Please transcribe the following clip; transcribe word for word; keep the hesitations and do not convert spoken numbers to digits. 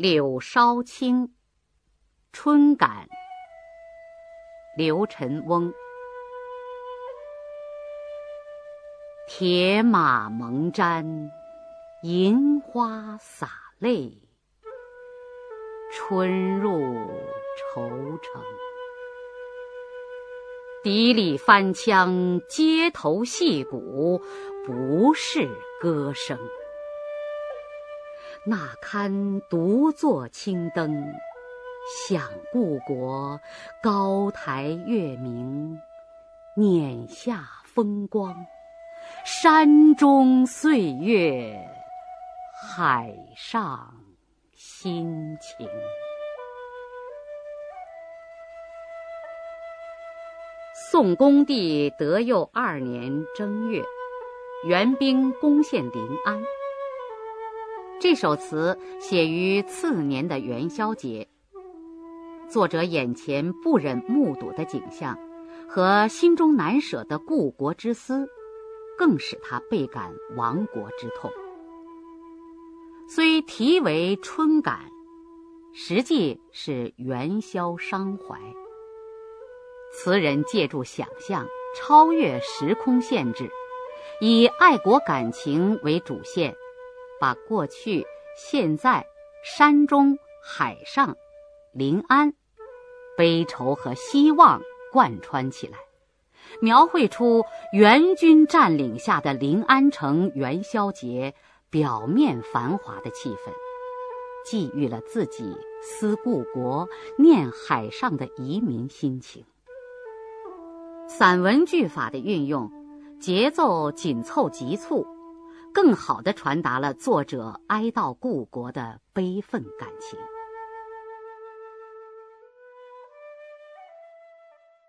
柳梢青，春感，刘辰翁。铁马蒙毡，银花洒泪，春入愁城。笛里翻腔，街头戏鼓，不是歌声。那堪独坐青灯，想故国，高台月明，碾下风光，山中岁月，海上心情。宋恭帝德佑二年正月，援兵攻陷临安。这首词写于次年的元宵节，作者眼前不忍目睹的景象和心中难舍的故国之思，更使他倍感亡国之痛。虽题为春感，实际是元宵伤怀。词人借助想象，超越时空限制，以爱国感情为主线，把过去、现在、山中、海上、临安悲愁和希望贯穿起来，描绘出元军占领下的临安城元宵节表面繁华的气氛，寄予了自己思故国、念海上的移民心情。散文句法的运用，节奏紧凑急促，更好地传达了作者哀悼故国的悲愤感情。